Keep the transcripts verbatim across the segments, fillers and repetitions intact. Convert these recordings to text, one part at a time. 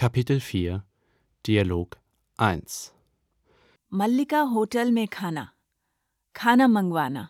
Kapitel vier Dialog eins Mallika hotel में खाना खाना मंगवाना।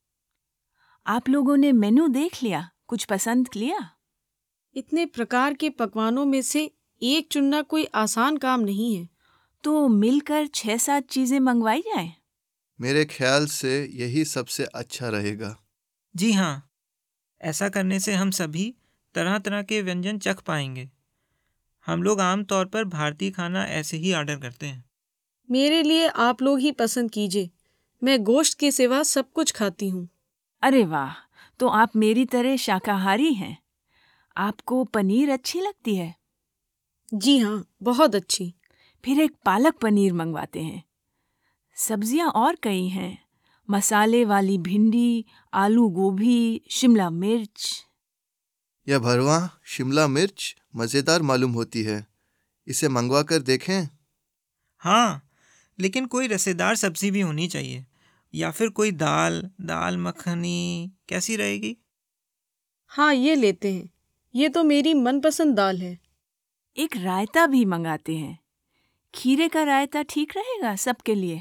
आप लोगों ने मेनू देख लिया, कुछ पसंद किया? इतने प्रकार के पकवानों में से एक चुनना कोई आसान काम नहीं है। तो मिलकर छह सात चीजें मंगवाई जाएं। मेरे ख्याल से यही सबसे अच्छा रहेगा। जी हाँ, ऐसा करने से हम सभी तरह तरह के व्यंजन चख पाएंगे। हम लोग आमतौर पर भारतीय खाना ऐसे ही ऑर्डर करते हैं। मेरे लिए आप लोग ही पसंद कीजिए। मैं गोश्त के सिवा सब कुछ खाती हूँ। अरे वाह, तो आप मेरी तरह शाकाहारी हैं। आपको पनीर अच्छी लगती है? जी हाँ, बहुत अच्छी। फिर एक पालक पनीर मंगवाते हैं। सब्जियां और कई हैं, मसाले वाली भिंडी, आलू गोभी, शिमला मिर्च। यह भरवा शिमला मिर्च मज़ेदार मालूम होती है। इसे मंगवा कर देखें। हाँ, लेकिन कोई रसेदार सब्जी भी होनी चाहिए, या फिर कोई दाल दाल मखनी कैसी रहेगी? हाँ, ये लेते हैं। ये तो मेरी मनपसंद दाल है। एक रायता भी मंगाते हैं। खीरे का रायता ठीक रहेगा सबके लिए?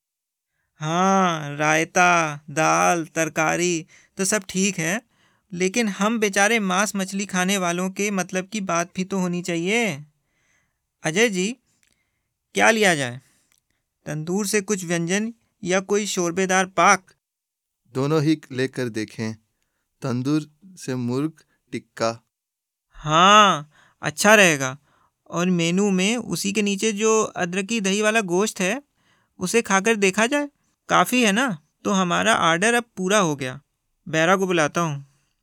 हाँ, रायता, दाल, तरकारी तो सब ठीक है, लेकिन हम बेचारे मांस मछली खाने वालों के मतलब की बात भी तो होनी चाहिए। अजय जी, क्या लिया जाए? तंदूर से कुछ व्यंजन या कोई शोरबेदार पाक? दोनों ही लेकर देखें। तंदूर से मुर्ग टिक्का। हाँ, अच्छा रहेगा। और मेनू में उसी के नीचे जो अदरकी दही वाला गोश्त है, उसे खाकर देखा जाए। काफ़ी है ना? तो हमारा ऑर्डर अब पूरा हो गया। बैरा को बुलाता हूँ।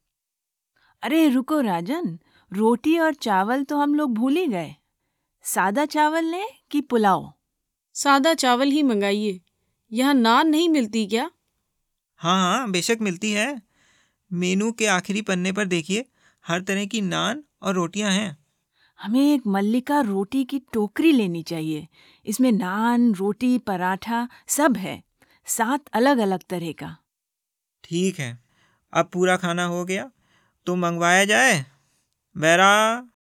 अरे रुको राजन, रोटी और चावल तो हम लोग भूल ही गए। सादा चावल लें कि पुलाव? सादा चावल ही मंगाइए। यहाँ नान नहीं मिलती क्या? हाँ हाँ, बेशक मिलती है। मेनू के आखिरी पन्ने पर देखिए, हर तरह की नान और रोटियां हैं। हमें एक मल्लिका रोटी की टोकरी लेनी चाहिए। इसमें नान, रोटी, पराठा सब है, सात अलग अलग तरह का। ठीक है, अब पूरा खाना हो गया तो मंगवाया जाए। बैरा।